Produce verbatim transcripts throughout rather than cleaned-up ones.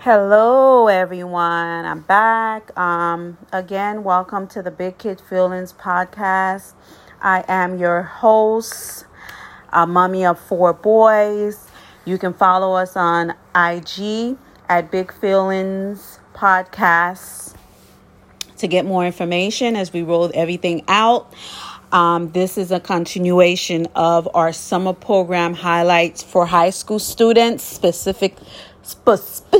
Hello, everyone. I'm back. Um, again, welcome to the Big Kid Feelings podcast. I am your host, a mommy of four boys. You can follow us on I G at Big Feelings Podcasts to get more information as we roll everything out. Um, this is a continuation of our summer program highlights for high school students, specific, specific,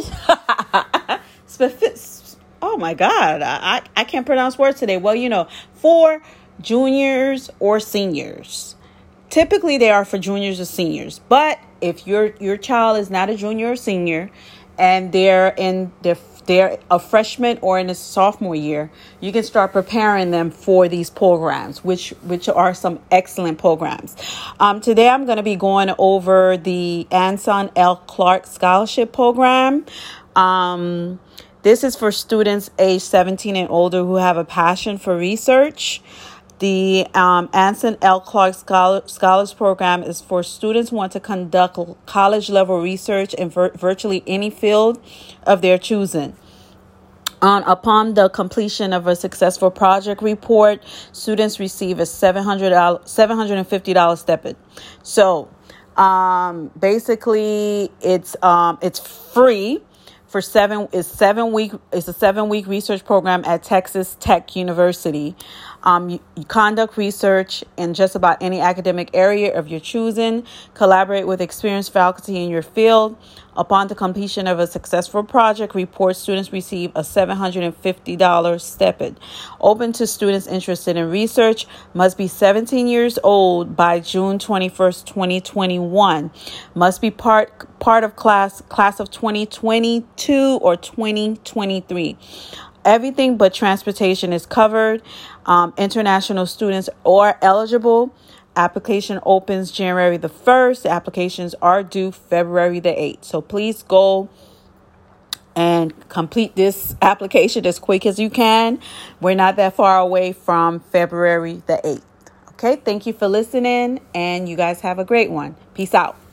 specific oh my God, I, I can't pronounce words today. Well, you know, for juniors or seniors. Typically, they are for juniors or seniors. But if your your child is not a junior or senior and they're in their they're a freshman or in a sophomore year, you can start preparing them for these programs, which which are some excellent programs. Um, today, I'm going to be going over the Anson L. Clark Scholarship Program. Um, this is for students age seventeen and older who have a passion for research. The um, Anson L. Clark Scholar, Scholars Program is for students who want to conduct college-level research in vir- virtually any field of their choosing. Um, upon the completion of a successful project report, students receive a seven hundred dollars, seven hundred fifty dollars stipend. So, um, basically, it's um, it's free. For seven is seven week it's a seven week research program at Texas Tech University. Um, you, you conduct research in just about any academic area of your choosing. Collaborate with experienced faculty in your field. Upon the completion of a successful project report, students receive a seven hundred fifty dollars stipend. Open to students interested in research. Must be seventeen years old by June twenty-first, twenty twenty-one. Must be part part of class class of twenty twenty-two or twenty twenty-three. Everything but transportation is covered. Um, international students are eligible. Application opens January the first. The applications are due February the eighth. So please go and complete this application as quick as you can. We're not that far away from February the eighth. Okay, thank you for listening, and you guys have a great one. Peace out.